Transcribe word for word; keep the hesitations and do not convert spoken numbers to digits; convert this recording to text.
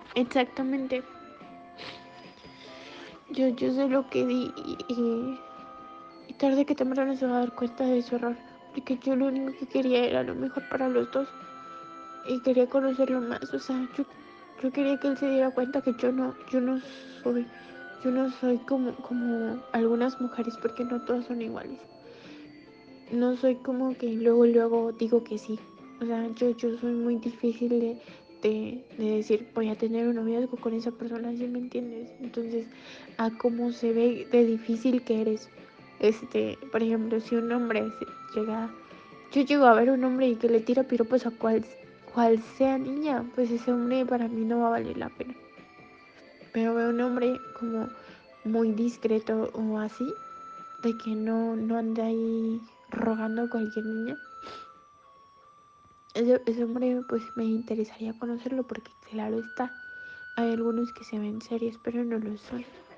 Exactamente. Yo, yo sé lo que di y, y, y tarde que temprano se va a dar cuenta de su error. Porque yo lo único que quería era lo mejor para los dos. Y quería conocerlo más. O sea, yo, yo quería que él se diera cuenta que yo no, yo no soy, yo no soy como, como algunas mujeres, porque no todas son iguales. No soy como que luego, luego digo que sí. O sea, yo, yo soy muy difícil de, de, de decir, voy a tener un noviazgo con esa persona, ¿sí me entiendes? Entonces, a cómo se ve de difícil que eres. Este, por ejemplo, si un hombre llega, yo llego a ver un hombre y que le tira piropos a cual, cual sea niña, pues ese hombre para mí no va a valer la pena. Pero veo un hombre como muy discreto o así, de que no, no anda ahí rogando a cualquier niña. Ese, ese hombre pues me interesaría conocerlo porque claro está, hay algunos que se ven serios pero no lo son.